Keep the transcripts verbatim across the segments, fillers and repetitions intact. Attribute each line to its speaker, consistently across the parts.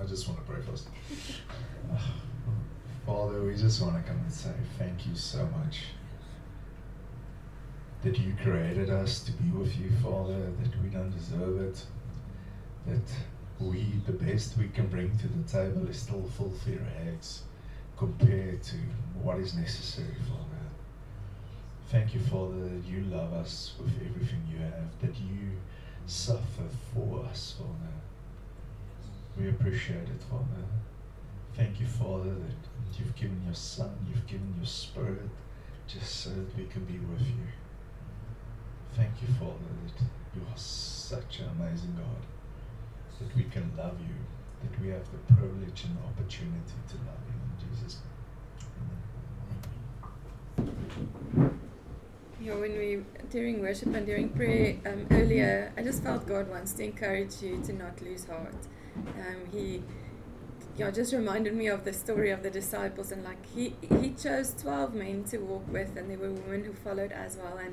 Speaker 1: just want to pray first. Father, we just want to come and say thank you so much that you created us to be with you, Father, that we don't deserve it, that we, the best we can bring to the table is still filthy rags compared to what is necessary, Father. Thank you, Father, that you love us with everything you have, that you suffer for us, Father. We appreciate it, Father. Thank you, Father, that you've given your Son, you've given your Spirit, just so that we can be with you. Thank you, Father, that you are such an amazing God, that we can love you, that we have the privilege and opportunity to love you in Jesus' name.
Speaker 2: Yeah, when we, during worship and during prayer um, earlier, I just felt God wants to encourage you to not lose heart. Um, he yeah, just reminded me of the story of the disciples, and like he, he chose twelve men to walk with, and there were women who followed as well, and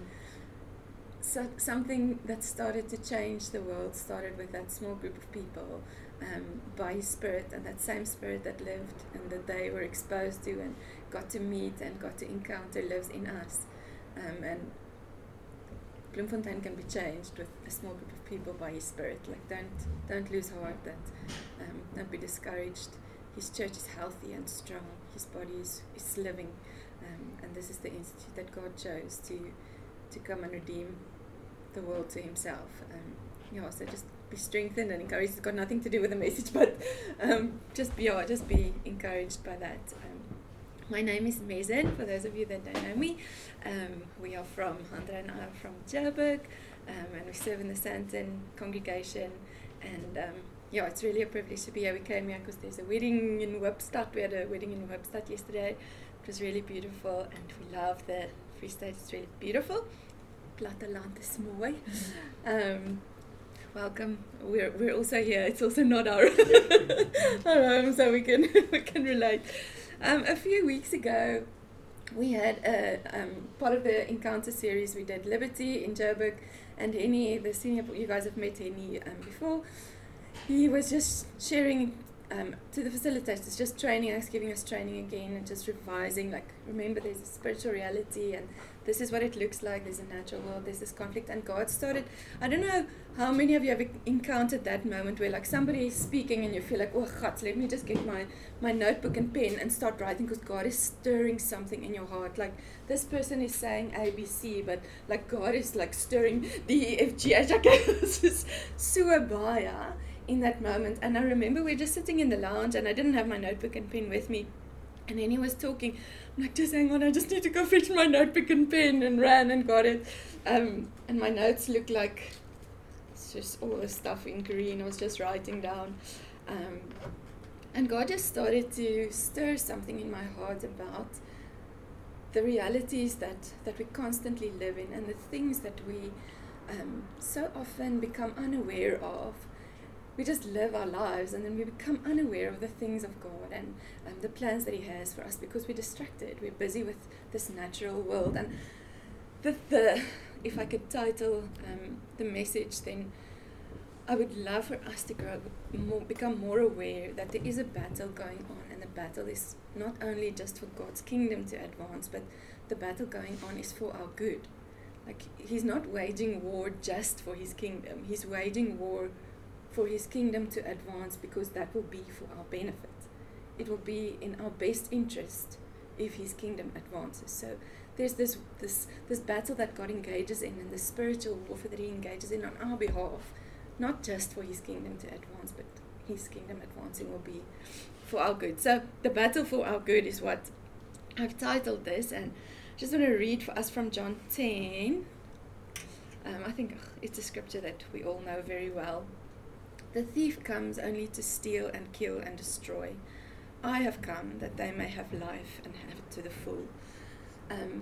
Speaker 2: so something that started to change the world started with that small group of people um, by His Spirit, and that same Spirit that lived and that they were exposed to and got to meet and got to encounter lives in us. Um, and Bloemfontein can be changed with a small group of people by His Spirit. Like, don't don't lose heart. That um, don't be discouraged. His church is healthy and strong. His body is, is living, um, and this is the institute that God chose to to come and redeem the world to Himself. Um, yeah, so just be strengthened and encouraged. It's got nothing to do with the message, but um, just be yeah, just be encouraged by that. Um, My name is Mezen, for those of you that don't know me. Um, we are from, Andre and I are from Joburg, um, and we serve in the Sandton congregation. And um, yeah, it's really a privilege to be here. We came here because there's a wedding in Hoopstad. We had a wedding in Hoopstad yesterday. It was really beautiful, and we love the Free State. It's really beautiful. Platteland is mooi. Um, welcome. We're we're also here. It's also not our our home, so we can we can relate. Um, a few weeks ago, we had a um, part of the Encounter series. We did Liberty in Joburg, and Henny, the senior, you guys have met Henny um, before. He was just sharing um, to the facilitators, just training us, giving us training again, and just revising. Like, remember, there's a spiritual reality, and this is what it looks like. There's a natural world. There's this conflict, and God started. I don't know how many of you have encountered that moment where, like, somebody is speaking, and you feel like, oh God, let me just get my my notebook and pen and start writing, because God is stirring something in your heart. Like, this person is saying A, B, C, but like God is like stirring D, E, F, G, H. Okay, this is so baie in that moment. And I remember we were just sitting in the lounge, and I didn't have my notebook and pen with me. And then he was talking. I'm like, just hang on, I just need to go fetch my notebook and pen, and ran and got it. Um, and my notes look like it's just all the stuff in green. I was just writing down. Um, and God just started to stir something in my heart about the realities that, that we constantly live in, and the things that we um, so often become unaware of. We just live our lives, and then we become unaware of the things of God and um, the plans that He has for us, because we're distracted. We're busy with this natural world. And the, the if I could title um, the message, then I would love for us to grow, more, become more aware that there is a battle going on, and the battle is not only just for God's kingdom to advance, but the battle going on is for our good. Like, He's not waging war just for His kingdom. He's waging war for His kingdom to advance, because that will be for our benefit. It will be in our best interest if His kingdom advances. So there's this this this battle that God engages in, and the spiritual warfare that He engages in on our behalf, not just for His kingdom to advance, but His kingdom advancing will be for our good. So the battle for our good is what I've titled this, and I just want to read for us from John ten. Um, I think ugh, it's a scripture that we all know very well. The thief comes only to steal and kill and destroy. I have come that they may have life and have it to the full. Um,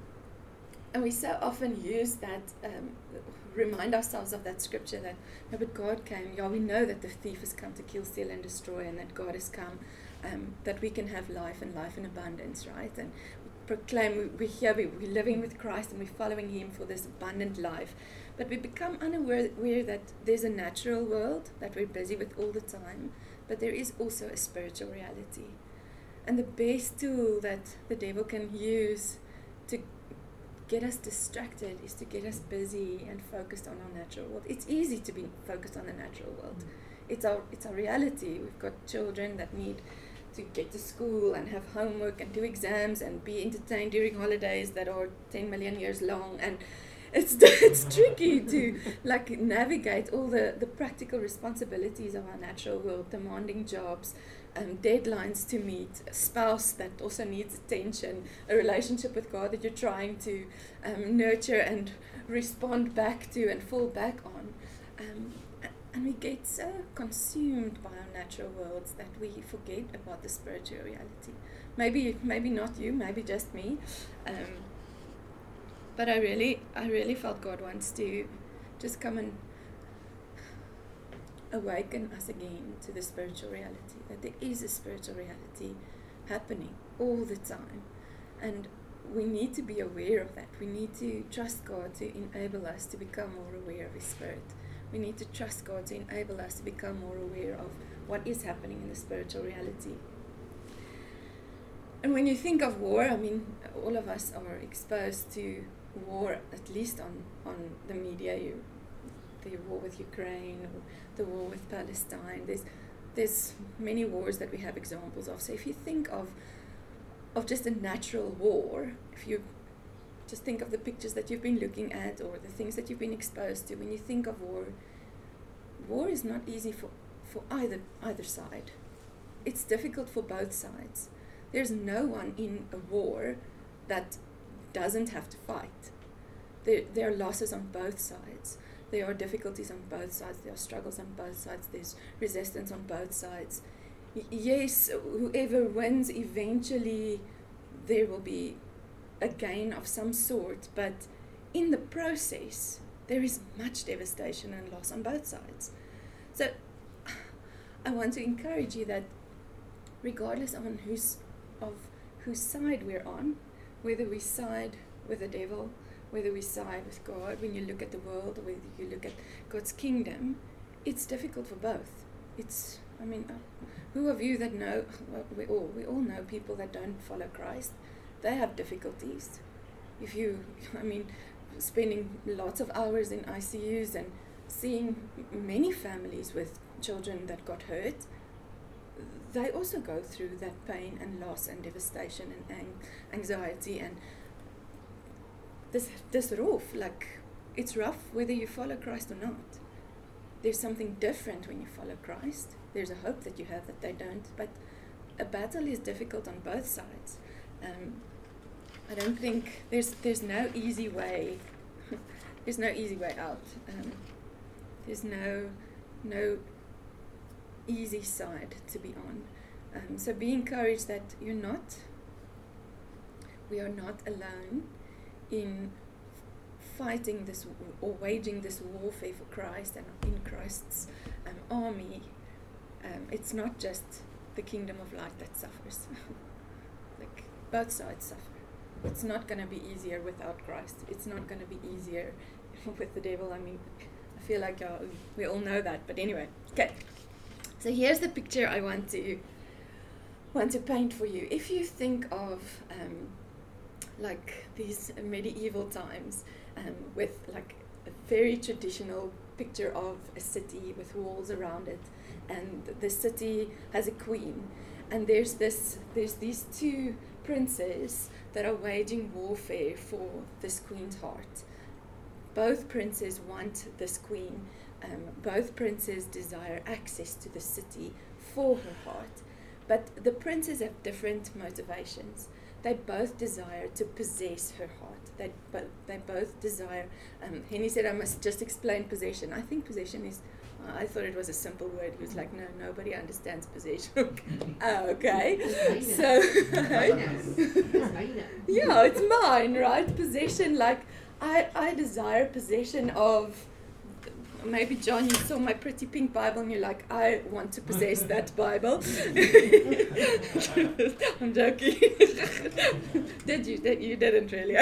Speaker 2: and we so often use that, um, remind ourselves of that scripture that, no, but God came. Yeah, we know that the thief has come to kill, steal, and destroy, and that God has come um, that we can have life and life in abundance, right? And we proclaim, we, we're here, we, we're living with Christ, and we're following Him for this abundant life. But we become unaware aware that there's a natural world that we're busy with all the time, but there is also a spiritual reality. And the best tool that the devil can use to get us distracted is to get us busy and focused on our natural world. It's easy to be focused on the natural world. It's our it's our reality. We've got children that need to get to school and have homework and do exams and be entertained during holidays that are ten million years long, and it's it's tricky to like navigate all the, the practical responsibilities of our natural world, demanding jobs, um, deadlines to meet, a spouse that also needs attention, a relationship with God that you're trying to um, nurture and respond back to and fall back on. Um, And we get so consumed by our natural worlds that we forget about the spiritual reality. Maybe, maybe not you, maybe just me. Um, but I really, I really felt God wants to just come and awaken us again to the spiritual reality. That there is a spiritual reality happening all the time, and we need to be aware of that. We need to trust God to enable us to become more aware of His Spirit. We need to trust God to enable us to become more aware of what is happening in the spiritual reality. And when you think of war, I mean, all of us are exposed to war, at least on, on the media. You, the war with Ukraine, or the war with Palestine. There's, there's many wars that we have examples of. So if you think of, of just a natural war, if you just think of the pictures that you've been looking at or the things that you've been exposed to. When you think of war, war is not easy for, for either either side. It's difficult for both sides. There's no one in a war that doesn't have to fight. There, there are losses on both sides. There are difficulties on both sides. There are struggles on both sides. There's resistance on both sides. Y- yes, whoever wins, eventually there will be a gain of some sort, but in the process there is much devastation and loss on both sides. So I want to encourage you that regardless on whose of whose side we're on, whether we side with the devil, whether we side with God, when you look at the world, or whether you look at God's kingdom, it's difficult for both. It's, I mean, uh, who of you that know, well, we all we all know people that don't follow Christ. They have difficulties. If you, I mean, spending lots of hours in I C Us and seeing many families with children that got hurt, they also go through that pain and loss and devastation and ang- anxiety and this this rough, like it's rough whether you follow Christ or not. There's something different when you follow Christ. There's a hope that you have that they don't, but a battle is difficult on both sides. Um, I don't think there's there's no easy way. There's no easy way out. Um, there's no no easy side to be on. Um, so be encouraged that you're not. We are not alone in fighting this w- or waging this warfare for Christ and in Christ's um, army. Um, it's not just the kingdom of light that suffers. Like both sides suffer. It's not going to be easier without Christ. It's not going to be easier with the devil. I mean, I feel like uh, we all know that. But anyway, okay. So here's the picture I want to want to paint for you. If you think of um, like these medieval times um, with like a very traditional picture of a city with walls around it, and the city has a queen, and there's this there's these two princes that are waging warfare for this queen's heart. Both princes want this queen. Um, both princes desire access to the city for her heart. But the princes have different motivations. They both desire to possess her heart. They, bo- they both desire... Um, Henny said I must just explain possession. I think possession is... Uh, I thought it was a simple word. He was like, no, nobody understands possession. Oh, okay. So... yeah, it's mine, right? Possession, like, I, I desire possession of... Maybe, John, you saw my pretty pink Bible and you're like, I want to possess that Bible. I'm joking. Did you? Did, you didn't really.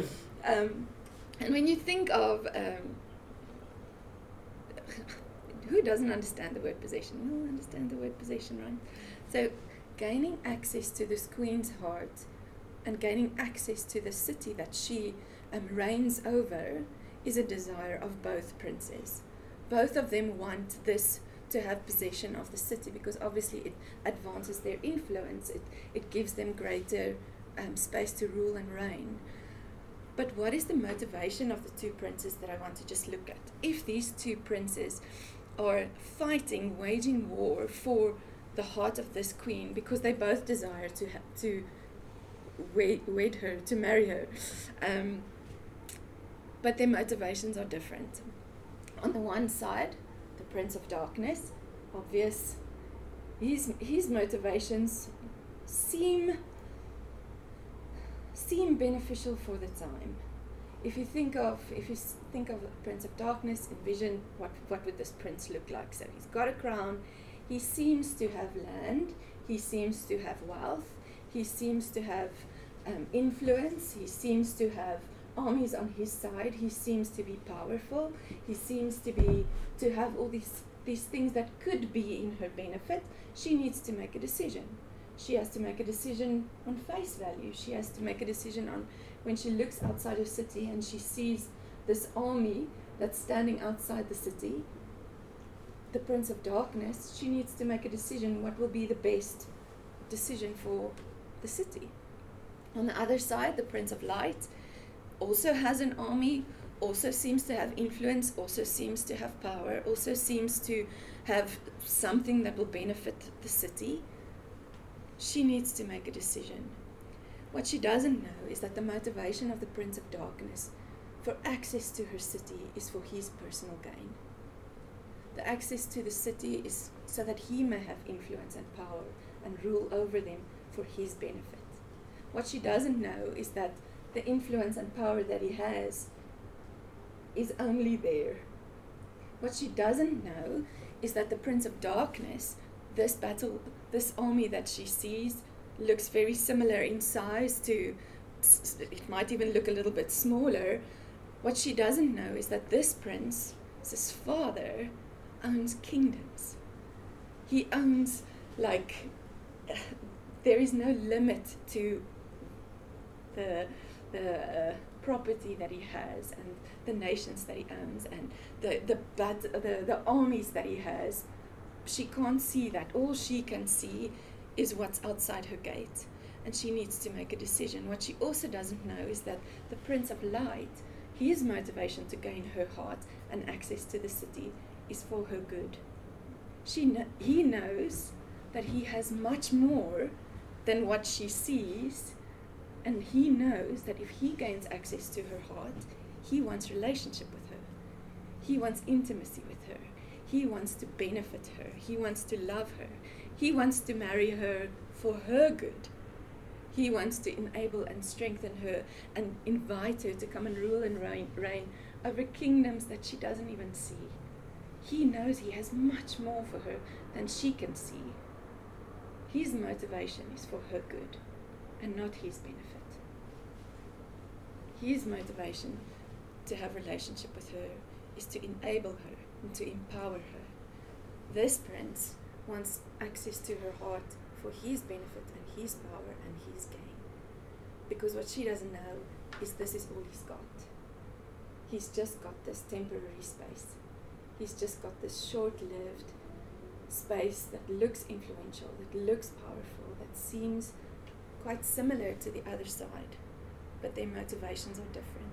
Speaker 2: um, and when you think of... Um, who doesn't understand the word possession? We all understand the word possession, right? So gaining access to this queen's heart and gaining access to the city that she um, reigns over is a desire of both princes. Both of them want this to have possession of the city because obviously it advances their influence. It, it gives them greater um, space to rule and reign. But what is the motivation of the two princes that I want to just look at? If these two princes are fighting, waging war for the heart of this queen because they both desire to ha- to wed, wed her, to marry her, um, but their motivations are different. On the one side, the Prince of Darkness, obvious, his his motivations seem seem beneficial for the time. If you think of if you think of the Prince of Darkness, envision what what would this prince look like. So he's got a crown, he seems to have land, he seems to have wealth, he seems to have um, influence, he seems to have armies on his side, he seems to be powerful, he seems to be to have all these these things that could be in her benefit. She needs to make a decision. She has to make a decision on face value. She has to make a decision on when she looks outside her city and she sees this army that's standing outside the city, the Prince of Darkness, she needs to make a decision what will be the best decision for the city. On the other side, the Prince of Light also has an army, also seems to have influence, also seems to have power, also seems to have something that will benefit the city. She needs to make a decision. What she doesn't know is that the motivation of the Prince of Darkness for access to her city is for his personal gain. The access to the city is so that he may have influence and power and rule over them for his benefit. What she doesn't know is that the influence and power that he has is only there. What she doesn't know is that the Prince of Darkness, this battle, this army that she sees, looks very similar in size to, it might even look a little bit smaller. What she doesn't know is that this prince, his father, owns kingdoms. He owns, like, uh, there is no limit to the the uh, property that he has and the nations that he owns and the the, bat- the the armies that he has. She can't see that. All she can see is what's outside her gate, and she needs to make a decision. What she also doesn't know is that the Prince of Light, his motivation to gain her heart and access to the city is for her good. She kn- he knows that he has much more than what she sees, and he knows that if he gains access to her heart, he wants relationship with her. He wants intimacy with her. He wants to benefit her. He wants to love her. He wants to marry her for her good. He wants to enable and strengthen her and invite her to come and rule and reign, reign over kingdoms that she doesn't even see. He knows he has much more for her than she can see. His motivation is for her good and not his benefit. His motivation to have relationship with her is to enable her and to empower her. This prince wants access to her heart for his benefit and his power and his gain. Because what she doesn't know is this is all he's got. He's just got this temporary space. He's just got this short-lived space that looks influential, that looks powerful, that seems quite similar to the other side, but their motivations are different.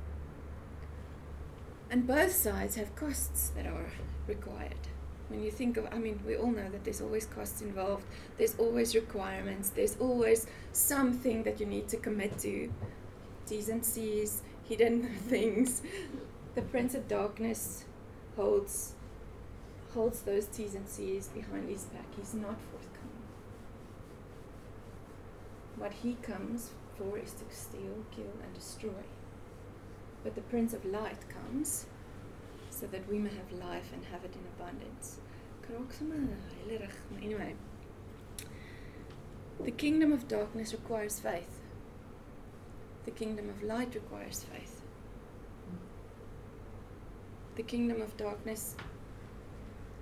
Speaker 2: And both sides have costs that are required. When you think of, I mean, we all know that there's always costs involved, there's always requirements, there's always something that you need to commit to, T's and C's, hidden things. The Prince of Darkness holds holds those T's and C's behind his back. He's not forthcoming. What he comes for is to steal, kill, and destroy. But the Prince of Light comes so that we may have life and have it in abundance. Anyway, the kingdom of darkness requires faith. The kingdom of light requires faith. The kingdom of darkness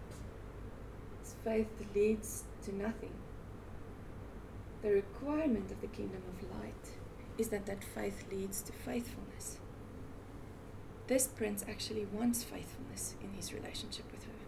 Speaker 2: faith leads to nothing. The requirement of the kingdom of light is that that faith leads to faithfulness. This prince actually wants faithfulness in his relationship with her.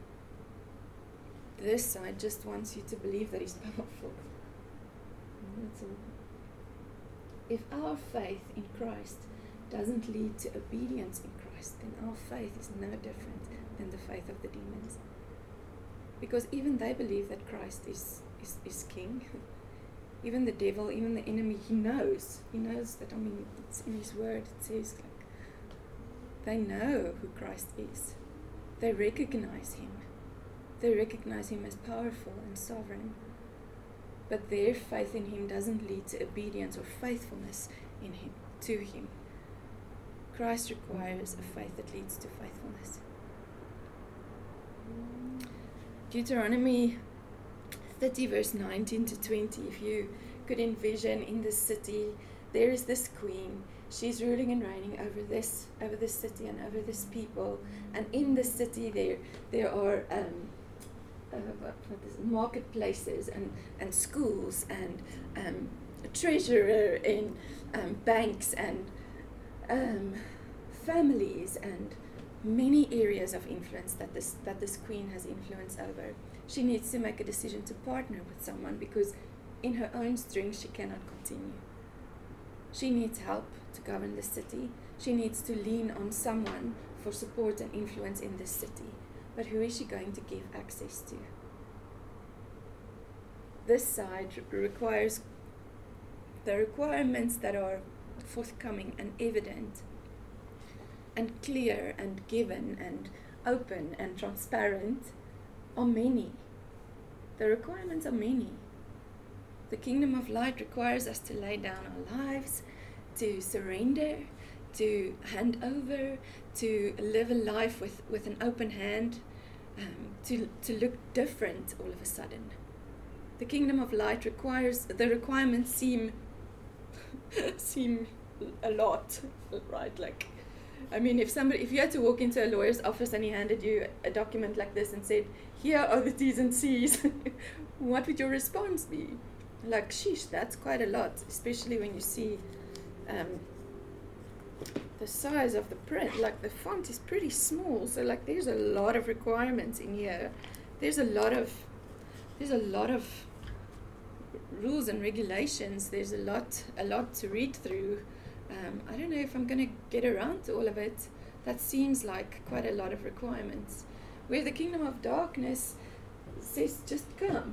Speaker 2: This side just wants you to believe that he's powerful. That's all. If our faith in Christ doesn't lead to obedience in Christ, then our faith is no different than the faith of the demons. Because even they believe that Christ is, is, is king. Even the devil, even the enemy, he knows. He knows that, I mean, it's in his word, it says, like, they know who Christ is. They recognize him. They recognize him as powerful and sovereign. But their faith in him doesn't lead to obedience or faithfulness in him, to him. Christ requires a faith that leads to faithfulness. Deuteronomy thirty verse nineteen to twenty, if you could envision in this city, there is this queen. She's ruling and reigning over this, over this city and over this people. And in this city there, there are um, uh, what, what is it, marketplaces and, and schools and um, a treasurer and um, banks and um, families and many areas of influence that this that this queen has influence over. She needs to make a decision to partner with someone because in her own strength she cannot continue. She needs help to govern the city. She needs to lean on someone for support and influence in this city. But who is she going to give access to? This side requires the requirements that are forthcoming and evident and clear and given and open and transparent are many. The requirements are many. The kingdom of light requires us to lay down our lives, to surrender, to hand over, to live a life with, with an open hand, um, to, to look different all of a sudden. The kingdom of light requires, the requirements seem, seem a lot, right? Like, I mean, if somebody, if you had to walk into a lawyer's office and he handed you a document like this and said, here are the T's and C's, what would your response be? Like, sheesh, that's quite a lot, especially when you see um, the size of the print. Like, the font is pretty small, so like there's a lot of requirements in here. There's a lot of, there's a lot of rules and regulations. There's a lot, a lot to read through. Um, I don't know if I'm going to get around to all of it. That seems like quite a lot of requirements. Where the kingdom of darkness says, just come.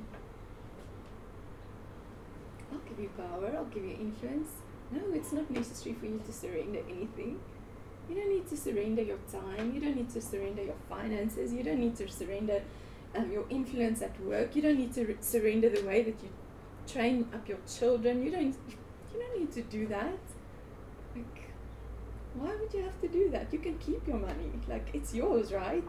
Speaker 2: I'll give you power, I'll give you influence. No, it's not necessary for you to surrender anything. You don't need to surrender your time, you don't need to surrender your finances, you don't need to surrender um, your influence at work, you don't need to re- surrender the way that you train up your children, you don't, you don't need to do that. Like, why would you have to do that? You can keep your money, like, it's yours, right?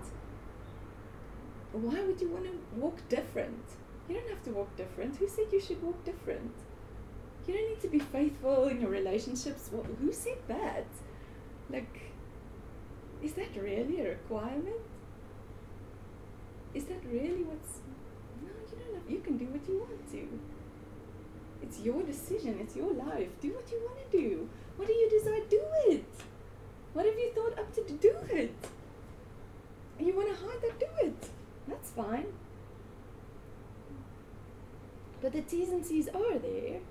Speaker 2: Why would you want to walk different? You don't have to walk different. Who said you should walk different? You don't need to be faithful in your relationships. Well, who said that? Like, is that really a requirement? Is that really what's... No, you don't have... You can do what you want to. It's your decision. It's your life. Do what you want to do. What do you desire? Do it. What have you thought up to do it? And you want to hide that? Do it. That's fine. But the T's and C's are there.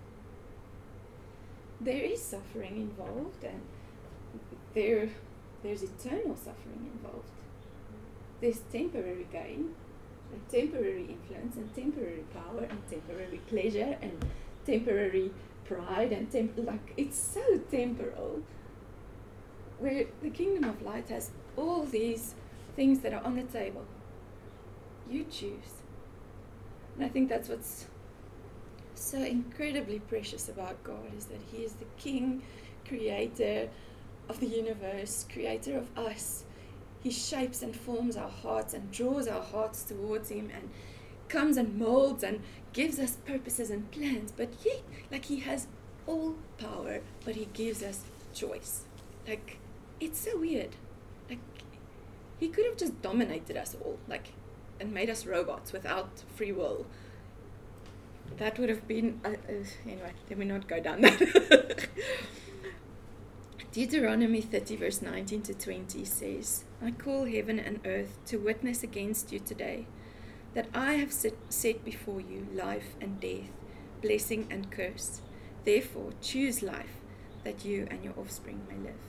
Speaker 2: There is suffering involved, and there, there's eternal suffering involved. There's temporary gain, and temporary influence, and temporary power, and temporary pleasure, and temporary pride, and temp- like it's so temporal. Where the kingdom of light has all these things that are on the table. You choose. And I think that's what's so incredibly precious about God, is that He is the King, creator of the universe, creator of us. He shapes and forms our hearts and draws our hearts towards Him and comes and molds and gives us purposes and plans. But yet, like, He has all power, but He gives us choice. Like, it's so weird. Like, He could have just dominated us all. Like, and made us robots without free will, that would have been, uh, uh, anyway, let me not go down that. Deuteronomy thirty verse nineteen to twenty says, I call heaven and earth to witness against you today, that I have set, set before you life and death, blessing and curse. Therefore choose life, that you and your offspring may live.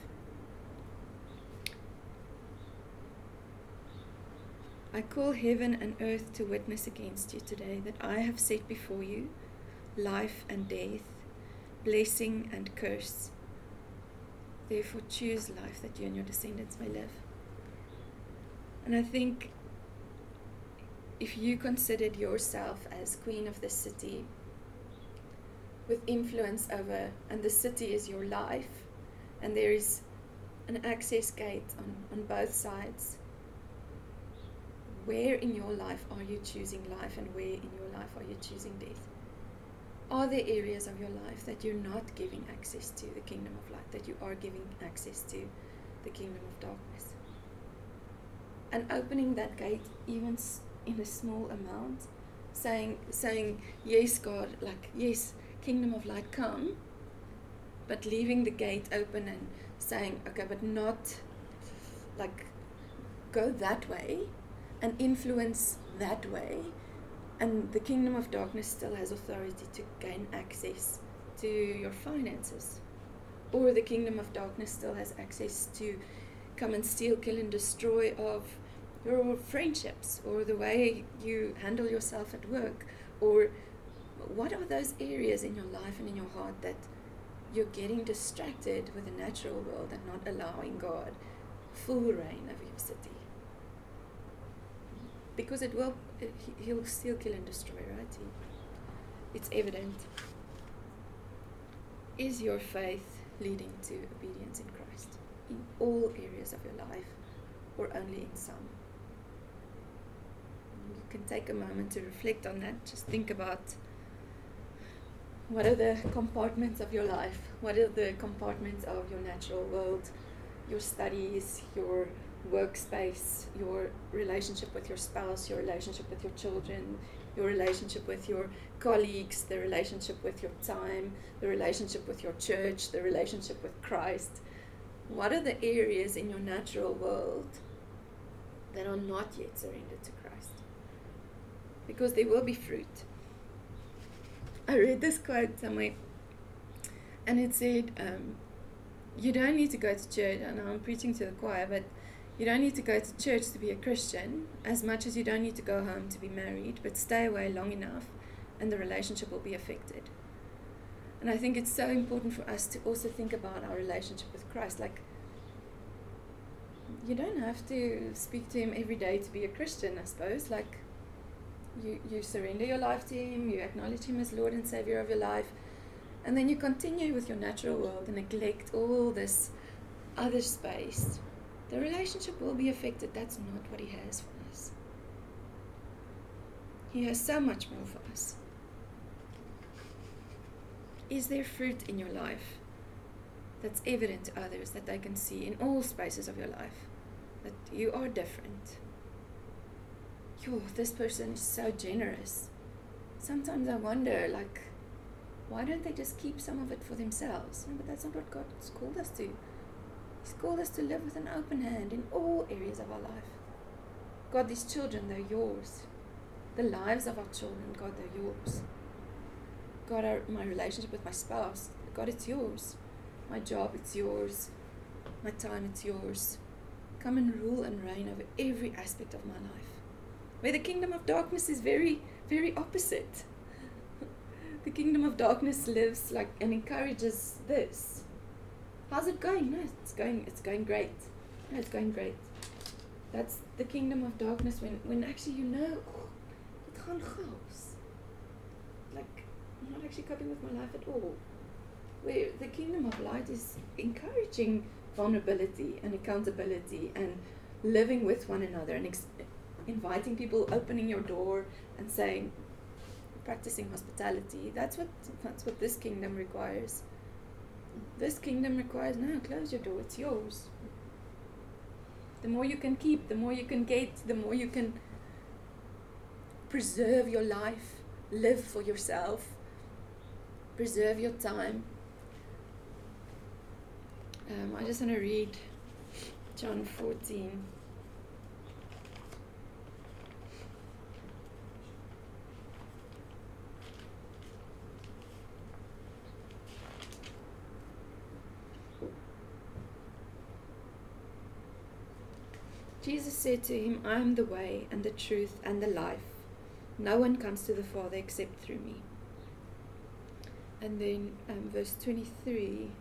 Speaker 2: I call heaven and earth to witness against you today, that I have set before you life and death, blessing and curse. Therefore choose life, that you and your descendants may live. And I think if you considered yourself as queen of the city, with influence over, and the city is your life, and there is an access gate on, on both sides, where in your life are you choosing life, and where in your life are you choosing death? Are there areas of your life that you're not giving access to the kingdom of light, that you are giving access to the kingdom of darkness? And opening that gate even in a small amount, saying, saying, yes, God, like, yes, kingdom of light, come, but leaving the gate open and saying, okay, but not, like, go that way and influence that way, and the kingdom of darkness still has authority to gain access to your finances, or the kingdom of darkness still has access to come and steal, kill and destroy of your friendships, or the way you handle yourself at work, or what are those areas in your life and in your heart that you're getting distracted with the natural world and not allowing God full reign over your city? Because it will, it, he'll steal, kill and destroy, right? He, it's evident. Is your faith leading to obedience in Christ in all areas of your life, or only in some? You can take a moment to reflect on that. Just think about, what are the compartments of your life? What are the compartments of your natural world? Your studies, your workspace, your relationship with your spouse, your relationship with your children, your relationship with your colleagues, the relationship with your time, the relationship with your church, the relationship with Christ. What are the areas in your natural world that are not yet surrendered to Christ? Because there will be fruit. I read this quote somewhere, and it said, um, you don't need to go to church, and I'm preaching to the choir, but you don't need to go to church to be a Christian, as much as you don't need to go home to be married, but stay away long enough and the relationship will be affected. And I think it's so important for us to also think about our relationship with Christ. Like, you don't have to speak to him every day to be a Christian, I suppose. Like, you, you surrender your life to him, you acknowledge him as Lord and Savior of your life, and then you continue with your natural world and neglect all this other space. The relationship will be affected. That's not what he has for us. He has so much more for us. Is there fruit in your life that's evident to others, that they can see in all spaces of your life, that you are different? Yo, this person is so generous. Sometimes I wonder, like, why don't they just keep some of it for themselves? No, but that's not what God's called us to. He's called us to live with an open hand in all areas of our life. God, these children, they're yours. The lives of our children, God, they're yours. God, our, my relationship with my spouse, God, it's yours. My job, it's yours. My time, it's yours. Come and rule and reign over every aspect of my life. Where the kingdom of darkness is very, very opposite. The kingdom of darkness lives like and encourages this. How's it going? No, it's going it's going great. No, it's going great. That's the kingdom of darkness when, when actually you know, oh, it gaan chaos. Like, I'm not actually coping with my life at all. Where the kingdom of light is encouraging vulnerability and accountability and living with one another and ex- inviting people, opening your door and saying, practicing hospitality. That's what that's what this kingdom requires. This kingdom requires, no, close your door, it's yours. The more you can keep, the more you can get, the more you can preserve your life, live for yourself, preserve your time. Um, I just want to read John fourteen. Jesus said to him, I am the way and the truth and the life. No one comes to the Father except through me. And then um, verse twenty-three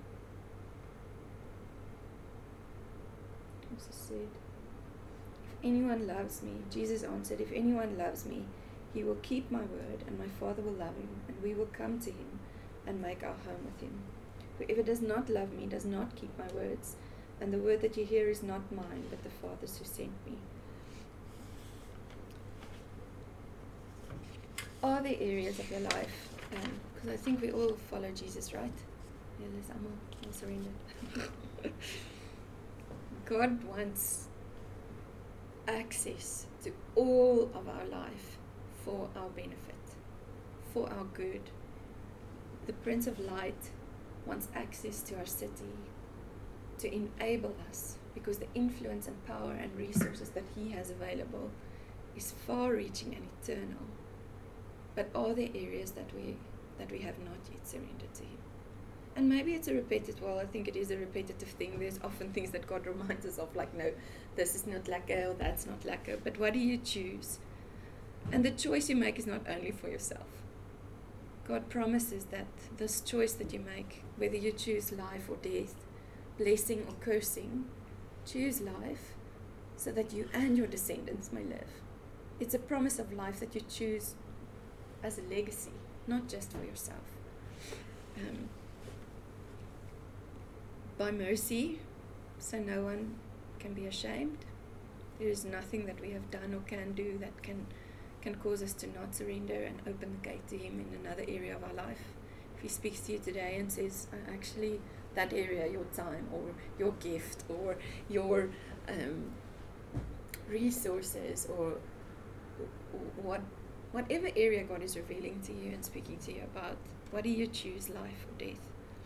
Speaker 2: also said, if anyone loves me, Jesus answered, if anyone loves me, he will keep my word, and my Father will love him, and we will come to him and make our home with him. Whoever does not love me does not keep my words, and the word that you hear is not mine, but the Father's who sent me. Are there areas of your life, because um, I think we all follow Jesus, right? Yeah, let's all surrender. God wants access to all of our life for our benefit, for our good. The Prince of Light wants access to our city to enable us, because the influence and power and resources that he has available is far-reaching and eternal. But are there areas that we that we have not yet surrendered to him? And maybe it's a repetitive, well, I think it is a repetitive thing. There's often things that God reminds us of, like, no, this is not lekker, or that's not lekker. But what do you choose? And the choice you make is not only for yourself. God promises that this choice that you make, whether you choose life or death, blessing or cursing, choose life so that you and your descendants may live. It's a promise of life that you choose as a legacy, not just for yourself. Um, by mercy, so no one can be ashamed. There is nothing that we have done or can do that can can cause us to not surrender and open the gate to him in another area of our life. If he speaks to you today and says, uh, actually, that area, your time or your gift or your um, resources or, or what, whatever area God is revealing to you and speaking to you about, what do you choose, life or death?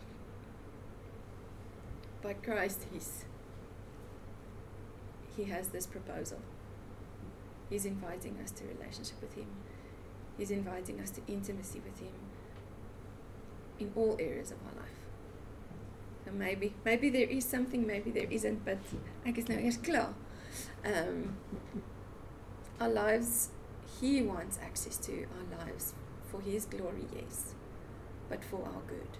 Speaker 2: By Christ, he's, he has this proposal. He's inviting us to relationship with him. He's inviting us to intimacy with him in all areas of our life. And maybe, maybe there is something, maybe there isn't, but ek is nou eers klaar. Um, our lives, he wants access to our lives for his glory, yes, but for our good.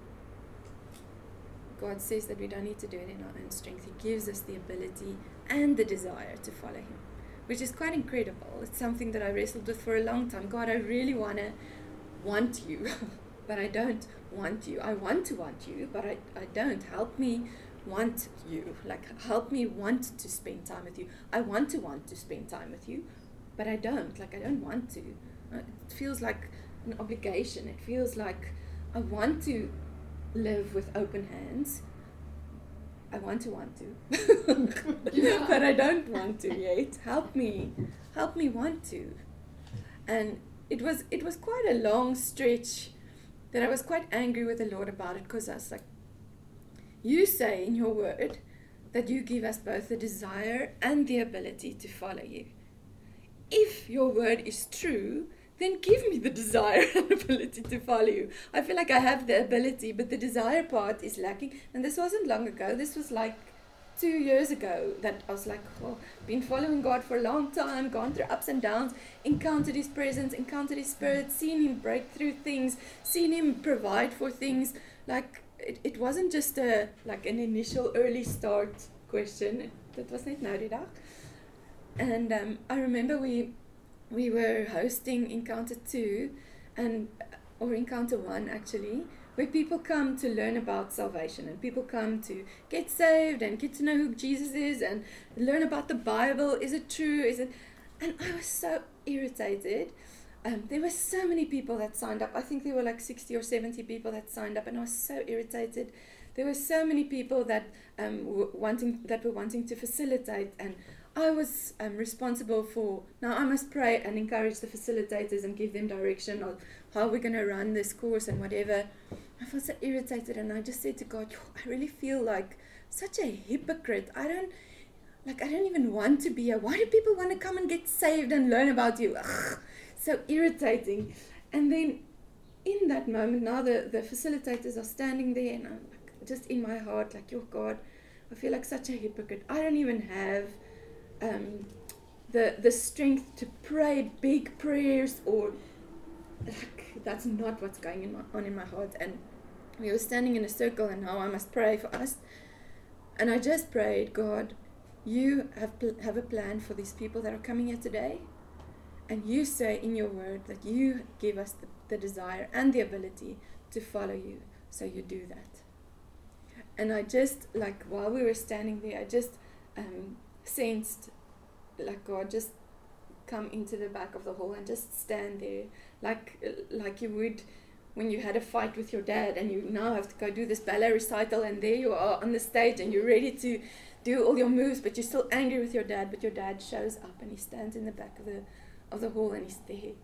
Speaker 2: God says that we don't need to do it in our own strength. He gives us the ability and the desire to follow him, which is quite incredible. It's something that I wrestled with for a long time. God, I really want to want you, but I don't want you. I want to want you, but I, I don't. Help me want you. Like, help me want to spend time with you. I want to want to spend time with you, but I don't. Like, I don't want to. It feels like an obligation. It feels like I want to live with open hands. I want to want to, yeah. But I don't want to yet. Help me, help me want to. And it was it was quite a long stretch that I was quite angry with the Lord about it, because I was like, you say in your word that you give us both the desire and the ability to follow you. If your word is true, then give me the desire and ability to follow you. I feel like I have the ability, but the desire part is lacking. And this wasn't long ago. This was like two years ago that I was like, well, been following God for a long time, gone through ups and downs, encountered his presence, encountered his spirit, seen him break through things, seen him provide for things. Like, it, it wasn't just a like an initial early start question. That was net nou die dag. And um, I remember we we were hosting Encounter two, and or Encounter one actually, where people come to learn about salvation, and people come to get saved and get to know who Jesus is and learn about the Bible. Is it true? Is it? And I was so irritated. Um, there were so many people that signed up. I think there were like sixty or seventy people that signed up, and I was so irritated. There were so many people that um, were wanting that were wanting to facilitate, and I was um, responsible for, now I must pray and encourage the facilitators and give them direction on how we're going to run this course and whatever. I felt so irritated, and I just said to God, I really feel like such a hypocrite. I don't, like, I don't even want to be here. Why do people want to come and get saved and learn about you? Ugh, so irritating. And then in that moment, now the, the facilitators are standing there, and I'm like, just in my heart, like, oh God, I feel like such a hypocrite. I don't even have um, the the strength to pray big prayers, or like, that's not what's going in my, on in my heart. And we were standing in a circle, and now I must pray for us. And I just prayed, God, you have pl- have a plan for these people that are coming here today. And you say in your word that you give us the, the desire and the ability to follow you. So you do that. And I just, like, while we were standing there, I just um, sensed, like, God just come into the back of the hall and just stand there, like like you would when you had a fight with your dad, and you now have to go do this ballet recital, and there you are on the stage, and you're ready to do all your moves, but you're still angry with your dad. But your dad shows up, and he stands in the back of the of the hall, and he's there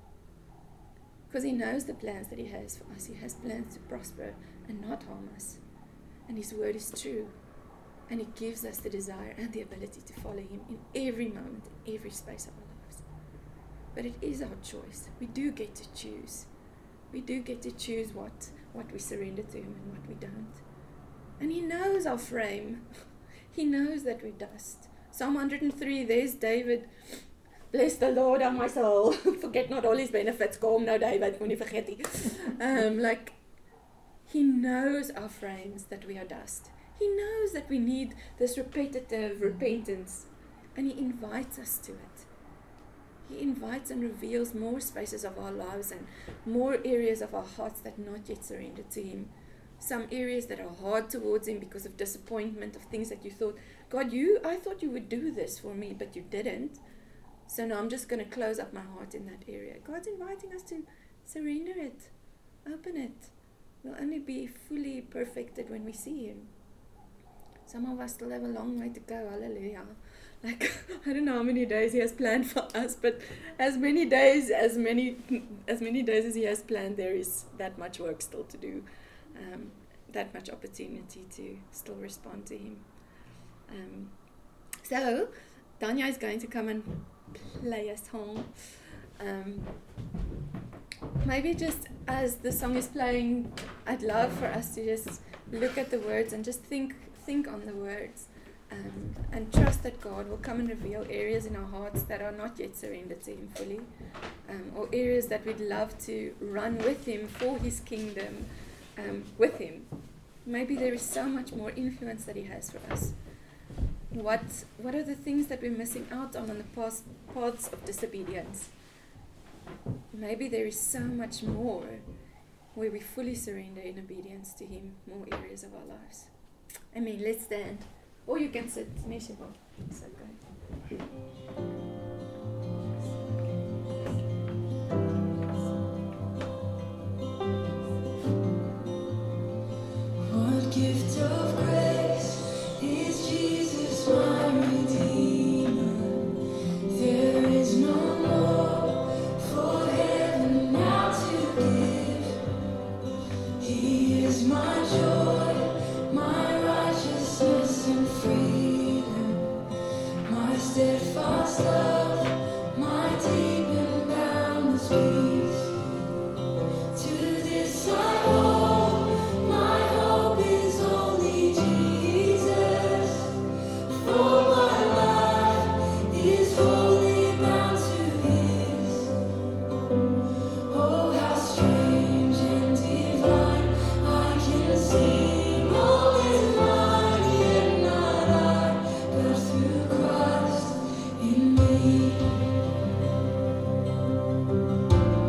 Speaker 2: because he knows the plans that he has for us. He has plans to prosper and not harm us, and his word is true, and he gives us the desire and the ability to follow him in every moment, in every space of our lives. But it is our choice. We do get to choose. We do get to choose what what we surrender to him and what we don't. And he knows our frame. He knows that we're dust. Psalm one hundred three, there's David. Bless the Lord, O my soul. Forget not all his benefits. Kom nou, David, moenie vergeet nie. Um, like, he knows our frames, that we are dust. He knows that we need this repetitive repentance. And he invites us to it. He invites and reveals more spaces of our lives and more areas of our hearts that not yet surrendered to him. Some areas that are hard towards him because of disappointment, of things that you thought, God, you, I thought you would do this for me, but you didn't. So now I'm just going to close up my heart in that area. God's inviting us to surrender it, open it. We'll only be fully perfected when we see him. Some of us still have a long way to go, hallelujah. Like, I don't know how many days he has planned for us, but as many days, as many as many days as he has planned, there is that much work still to do, um, that much opportunity to still respond to him. Um, so, Tanya is going to come and play us home. Um, maybe just as the song is playing, I'd love for us to just look at the words and just think think on the words. Um, and trust that God will come and reveal areas in our hearts that are not yet surrendered to him fully, um, or areas that we'd love to run with him for his kingdom, um, with him. Maybe there is so much more influence that he has for us. What what are the things that we're missing out on on the path, paths of disobedience? Maybe there is so much more where we fully surrender in obedience to him, more areas of our lives. I mean, let's stand. Or you can sit, Meshebo. It's okay.
Speaker 3: What gift of grace is Jesus my Redeemer? There is no more for heaven now to give. He is my joy, my righteousness and freedom, my steadfast love, my deep and boundless peace. To this I hold, my hope is only Jesus. For my life is wholly bound to His. Oh, how strange and divine, I can sing all is mine, yet not I, but through Christ in me.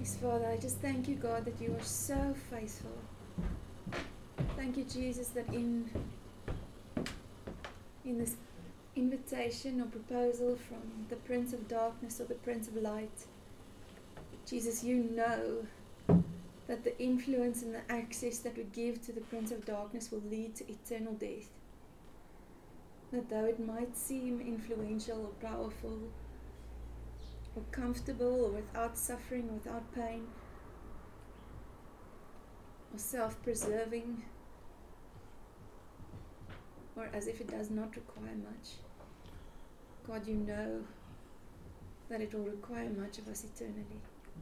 Speaker 2: Yes, Father, I just thank you, God, that you are so faithful. Thank you, Jesus, that in in this invitation or proposal from the Prince of Darkness or the Prince of Light, Jesus, you know that the influence and the access that we give to the Prince of Darkness will lead to eternal death. That though it might seem influential or powerful or comfortable or without suffering, without pain, or self-preserving, or as if it does not require much, God, you know that it will require much of us eternally.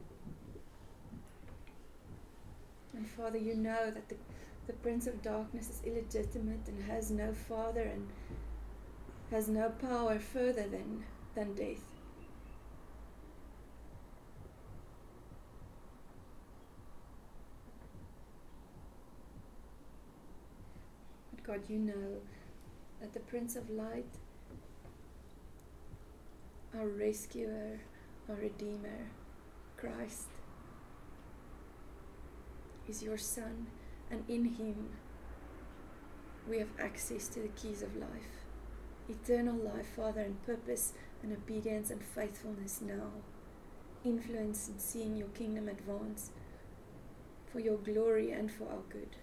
Speaker 2: And Father, you know that the, the Prince of Darkness is illegitimate and has no father and has no power further than, than death. But God, you know that the Prince of Light, our rescuer, our Redeemer, Christ, is your Son, and in him we have access to the keys of life, eternal life, Father, and purpose and obedience and faithfulness now, influence in seeing your kingdom advance for your glory and for our good.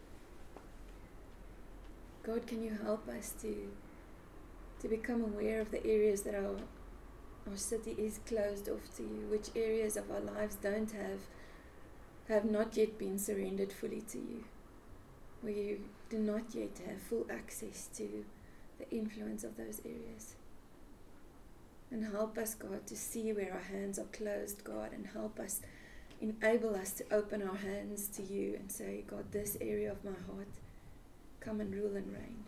Speaker 2: God, can you help us to to become aware of the areas that our our city is closed off to you, which areas of our lives don't have have not yet been surrendered fully to you, where you do not yet have full access to the influence of those areas. And help us, God, to see where our hands are closed, God, and help us, enable us to open our hands to you and say, God, this area of my heart, come and rule and reign.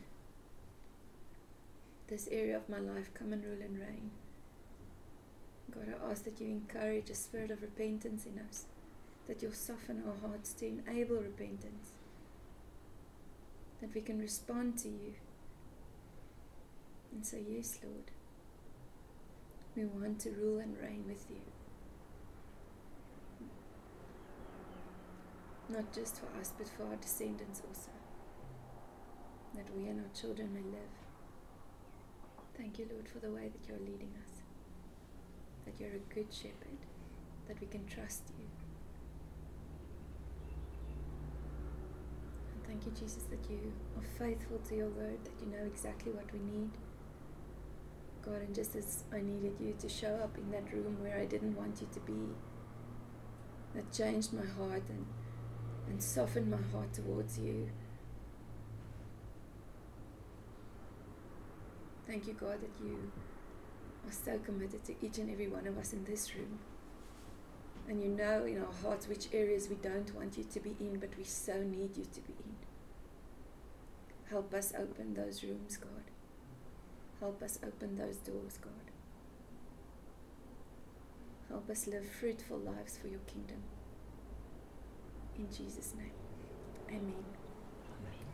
Speaker 2: This area of my life, come and rule and reign. God, I ask that you encourage a spirit of repentance in us, that you'll soften our hearts to enable repentance, that we can respond to you and say, yes, Lord, we want to rule and reign with you. Not just for us, but for our descendants also, that we and our children may live. Thank you, Lord, for the way that you're leading us, that you're a good shepherd, that we can trust you. And thank you, Jesus, that you are faithful to your word, that you know exactly what we need. God, and just as I needed you to show up in that room where I didn't want you to be, that changed my heart and, and softened my heart towards you. Thank you, God, that you are so committed to each and every one of us in this room. And you know in our hearts which areas we don't want you to be in, but we so need you to be in. Help us open those rooms, God. Help us open those doors, God. Help us live fruitful lives for your kingdom. In Jesus' name, amen.